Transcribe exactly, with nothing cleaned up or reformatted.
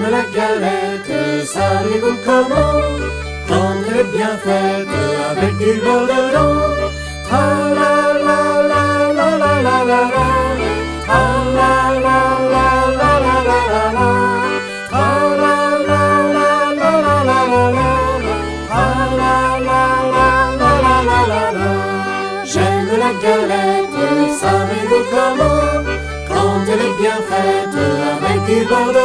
la galette, savez-vous comment? Quand elle est bien faite, avec du beurre dedans. Tra la la la la la la la la. Tra la la la la la la la la. Tra la la la la la la la la. Tra la la la la la la la la. J'aime la galette, savez-vous comment? Quand elle est bien faite, avec du beurre dedans.